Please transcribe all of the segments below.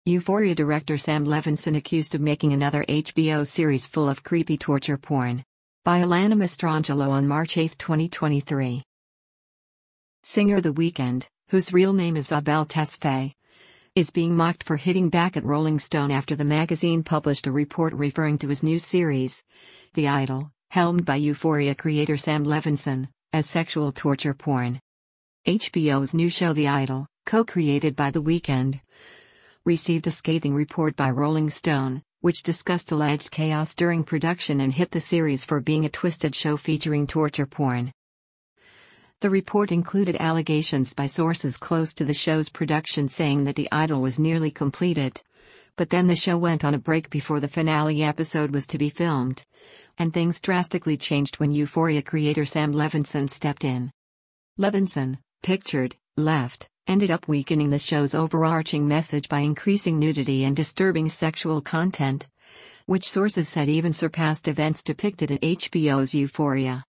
Euphoria director Sam Levinson accused of making another HBO series full of creepy torture porn. By Alana Mastrangelo on March 8, 2023. Singer The Weeknd, whose real name is Abel Tesfaye, is being mocked for hitting back at Rolling Stone after the magazine published a report referring to his new series, The Idol, helmed by Euphoria creator Sam Levinson, as sexual torture porn. HBO's new show The Idol, co-created by The Weeknd, received a scathing report by Rolling Stone, which discussed alleged chaos during production and hit the series for being a twisted show featuring torture porn. The report included allegations by sources close to the show's production saying that The Idol was nearly completed. But then the show went on a break before the finale episode was to be filmed. And things drastically changed when Euphoria creator Sam Levinson stepped in. Levinson, pictured, left, ended up weakening the show's overarching message by increasing nudity and disturbing sexual content, which sources said even surpassed events depicted at HBO's Euphoria.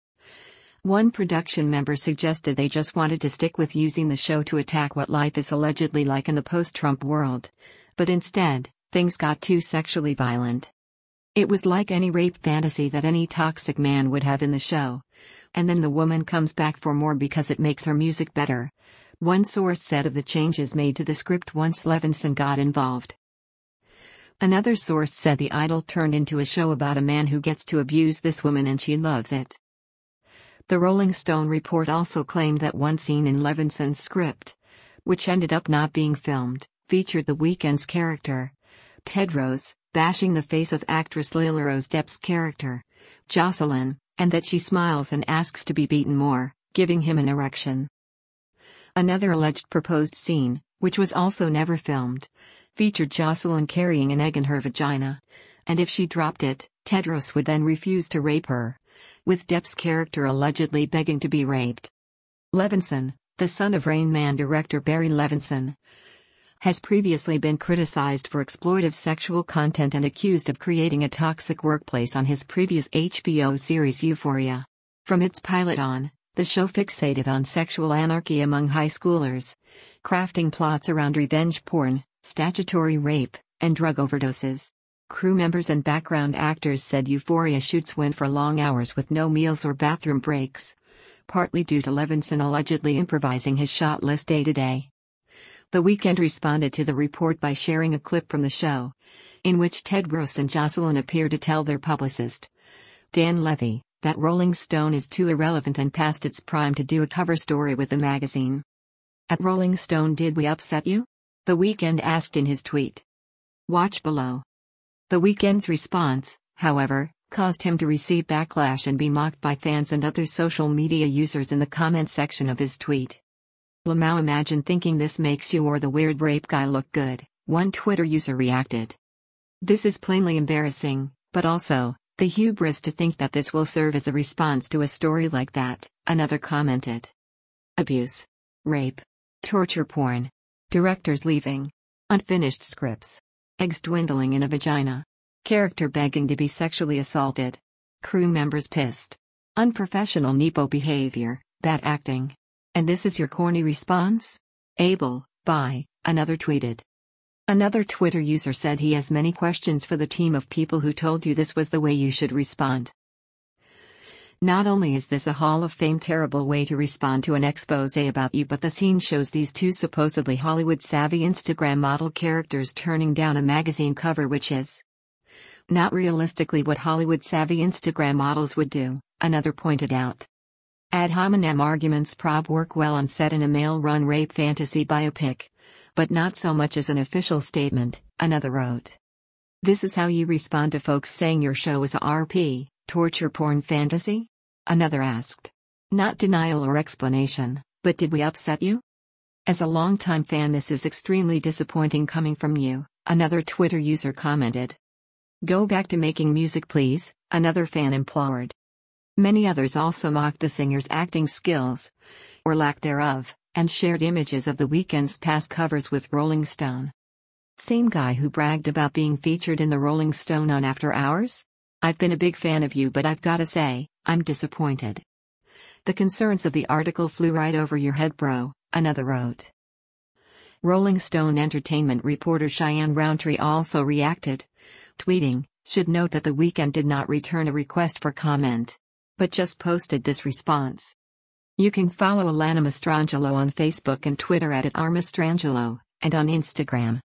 One production member suggested they just wanted to stick with using the show to attack what life is allegedly like in the post-Trump world, but instead, things got too sexually violent. It was like any rape fantasy that any toxic man would have in the show, and then the woman comes back for more because it makes her music better. One source said of the changes made to the script once Levinson got involved. Another source said The Idol turned into a show about a man who gets to abuse this woman and she loves it. The Rolling Stone report also claimed that one scene in Levinson's script, which ended up not being filmed, featured The Weeknd's character, Tedros, bashing the face of actress Lila Rose Depp's character, Jocelyn, and that she smiles and asks to be beaten more, giving him an erection. Another alleged proposed scene, which was also never filmed, featured Jocelyn carrying an egg in her vagina, and if she dropped it, Tedros would then refuse to rape her, with Depp's character allegedly begging to be raped. Levinson, the son of Rain Man director Barry Levinson, has previously been criticized for exploitive sexual content and accused of creating a toxic workplace on his previous HBO series Euphoria. From its pilot on, the show fixated on sexual anarchy among high schoolers, crafting plots around revenge porn, statutory rape, and drug overdoses. Crew members and background actors said Euphoria shoots went for long hours with no meals or bathroom breaks, partly due to Levinson allegedly improvising his shot list day to day. The Weeknd responded to the report by sharing a clip from the show, in which Tedros and Jocelyn appear to tell their publicist, Dan Levy, that Rolling Stone is too irrelevant and past its prime to do a cover story with the magazine. At Rolling Stone, did we upset you? The Weeknd asked in his tweet. Watch below. The Weeknd's response, however, caused him to receive backlash and be mocked by fans and other social media users in the comment section of his tweet. Lamau, imagine thinking this makes you or the weird rape guy look good, one Twitter user reacted. This is plainly embarrassing, but also, the hubris to think that this will serve as a response to a story like that, another commented. Abuse. Rape. Torture porn. Directors leaving. Unfinished scripts. Eggs dwindling in a vagina. Character begging to be sexually assaulted. Crew members pissed. Unprofessional Nepo behavior, bad acting. And this is your corny response? Abel, bye, another tweeted. Another Twitter user said he has many questions for the team of people who told you this was the way you should respond. Not only is this a Hall of Fame terrible way to respond to an expose about you, but the scene shows these two supposedly Hollywood-savvy Instagram model characters turning down a magazine cover, which is not realistically what Hollywood-savvy Instagram models would do, another pointed out. Ad hominem arguments prob work well on set in a male-run rape fantasy biopic, but not so much as an official statement, another wrote. This is how you respond to folks saying your show is a RP, torture porn fantasy? Another asked. Not denial or explanation, but did we upset you? As a longtime fan, this is extremely disappointing coming from you, another Twitter user commented. Go back to making music, please, another fan implored. Many others also mocked the singer's acting skills, or lack thereof, and shared images of The Weeknd's past covers with Rolling Stone. Same guy who bragged about being featured in the Rolling Stone on After Hours? I've been a big fan of you, but I've gotta say, I'm disappointed. The concerns of the article flew right over your head, bro, another wrote. Rolling Stone Entertainment reporter Cheyenne Roundtree also reacted, tweeting, "Should note that The Weeknd did not return a request for comment, but just posted this response." You can follow Alana Mastrangelo on Facebook and Twitter @ArMastrangelo, and on Instagram